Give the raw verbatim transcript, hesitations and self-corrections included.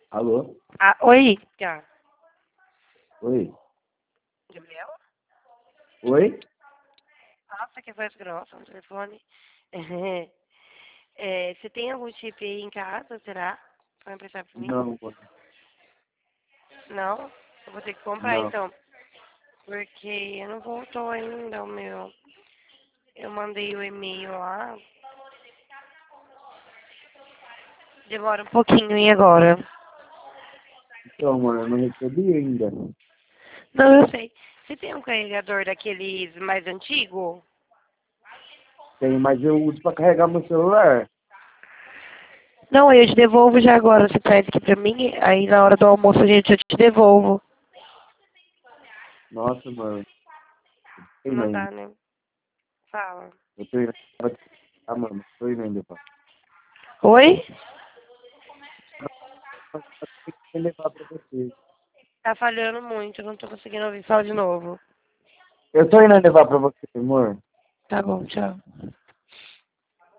Alô? Ah, oi, tá. Oi? Gabriel? Oi? Nossa, que voz grossa no telefone. É, você tem algum chip aí em casa, será? Vai emprestar pra mim? Não, mano. Não? Eu vou ter que comprar Não. então. Porque não voltou ainda o meu. Eu mandei o e-mail lá. Demora um pouquinho, e agora? Então, mano, eu não recebi ainda. Não, eu sei. Você tem um carregador daqueles mais antigo? Tem, mas eu uso pra carregar meu celular. Não, eu te devolvo já agora. Você traz aqui pra mim, aí na hora do almoço a gente eu te devolvo. Nossa, mano. Eu tô indo Não ainda. dá, né? Fala. Eu tô indo. Ah, mano, tô indo ainda, pá. Oi? Tem que levar pra você. Tá falhando muito, não tô conseguindo ouvir. Fala de novo. Eu tô indo levar pra você, amor. Tá bom, tchau.